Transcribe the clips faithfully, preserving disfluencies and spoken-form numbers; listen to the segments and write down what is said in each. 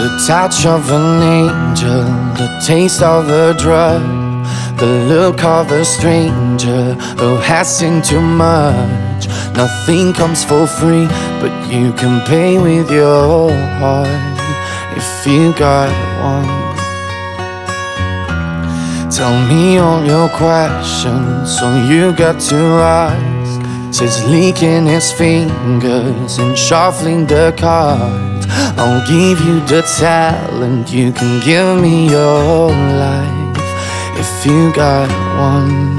The touch of an angel, the taste of a drug, the look of a stranger who has seen too much. Nothing comes for free, but you can pay with your heart if you got one. Tell me all your questions, so you got to ask. Says licking his fingers and shuffling the cards. I'll give you the talent, you can give me your life if you got one.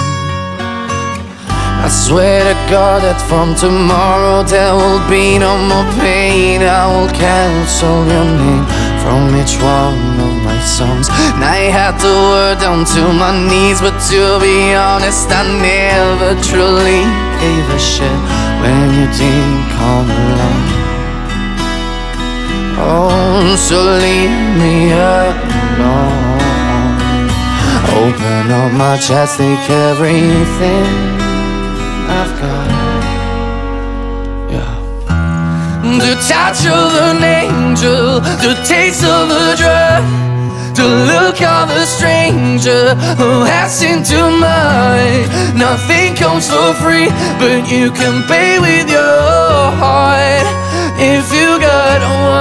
I swear to God that from tomorrow there will be no more pain. I will cancel your name from each one of my songs. And I had the word down to my knees, but to be honest, I never truly gave a shit when you didn't come along. Oh, so leave me alone. Open up my chest, take everything I've got. Yeah. The touch of an angel, the taste of a drug, the look of a stranger who has seen too much. Nothing comes for free, but you can pay with your heart if you got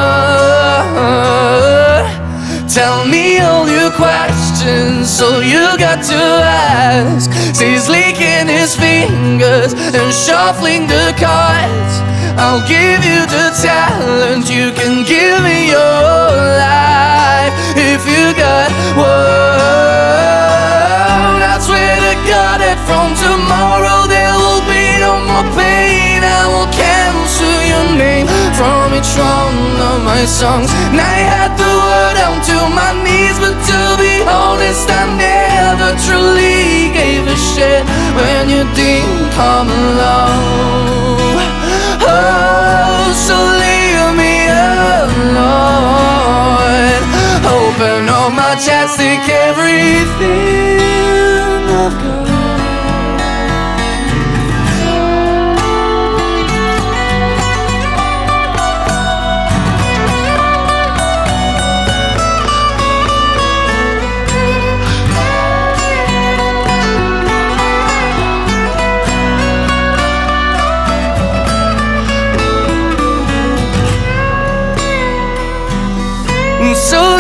one. Tell me all your questions, so you got to ask. Says licking his fingers and shuffling the cards. I'll give you the talent, you can give me your life if you got one. I swear to God that from tomorrow there will be no more pain. I will cancel your name from each one of my songs. And I had the word down to my knees, but to be honest, I never truly gave a shit when you didn't come along. Oh, so leave me alone. Open up my chest, take everything I've got. So